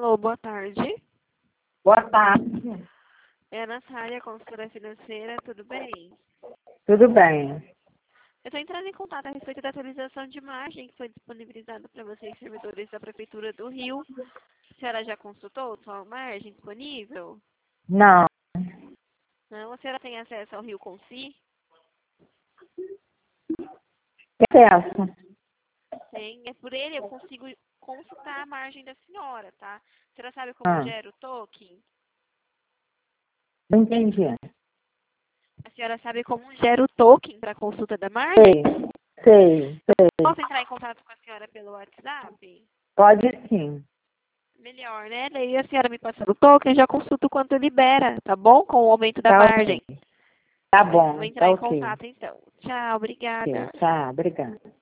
Alô, boa tarde. Boa tarde. É a Natália, consultora financeira, tudo bem? Tudo bem. Eu estou entrando em contato a respeito da atualização de margem que foi disponibilizada para vocês, servidores da Prefeitura do Rio. A senhora já consultou sua margem disponível? Não. Não? A senhora tem acesso ao Rio Consi? Acesso. Tem. É por ele eu consigo consultar a margem da senhora, tá? A senhora sabe como gera o token? Não entendi. A senhora sabe como gera o token para a consulta da margem? Sei. Posso entrar em contato com a senhora pelo WhatsApp? Pode sim. Melhor, né? Daí a senhora me passando o token, eu já consulto quanto libera, tá bom? Com o aumento da Tá margem. ok. Tá bom. Vou entrar Tá em ok. contato então. Tchau, obrigada. Tá, obrigada.